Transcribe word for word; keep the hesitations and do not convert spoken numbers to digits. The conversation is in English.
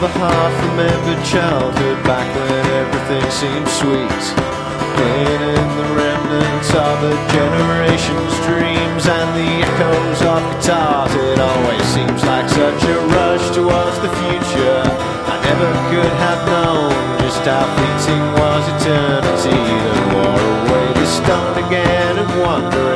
of a half-remembered childhood back when everything seemed sweet. Playing in the remnants of a generation's dreams and the echoes of guitars. It always seems like such a rush towards the future. I never could have known just how fleeting was eternity that wore away the stone again and wonder